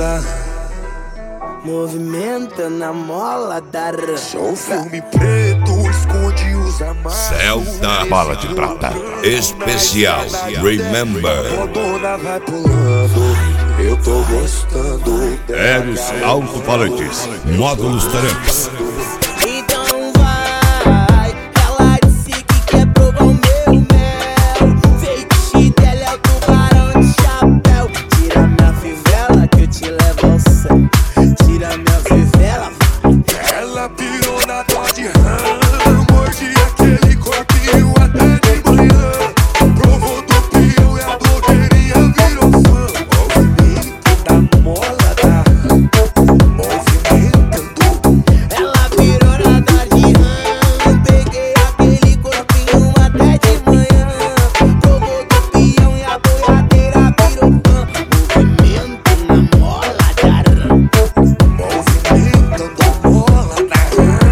da movimenta na mola da Sou filme preto, esconde os amassos. Celta Bala de Prata Especial Remember. Rodona vai pulando, eu tô gostando. Eros alto-falantes, módulos Taramps. Então vai, ela disse que quer provar o meu mel. Feitiço dela é o tubarão de chapéu. Tira minha fivela que eu te levo ao céu. Tira minha fivela. Ela pirou na dó de rã, mordi aquele corpinho até de manhã. Provou do pião e a blogueirinha virou fã. Movimento da mola da movimentando. Ela virou na dó de rã. Peguei aquele corpinho até de manhã. Provou do pião e a boiadeira virou fã. Movimento na mola da rã. Movimentando a mola da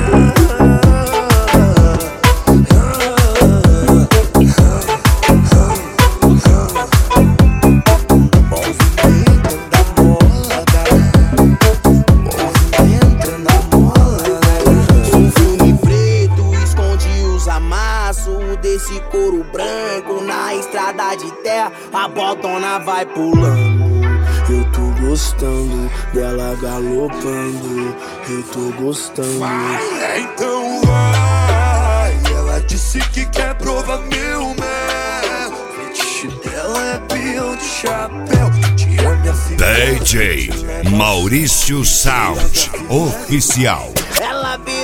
Um filme preto esconde os amassos desse couro branco na estrada de terra. A botona vai pulando. Eu tô gostando dela galopando. Eu tô gostando. Então vai. Ela disse que quer provar meu mel. Fetiche dela é peão de chapéu. Tira minha fivela. DJ Maurício Sound Oficial. Ela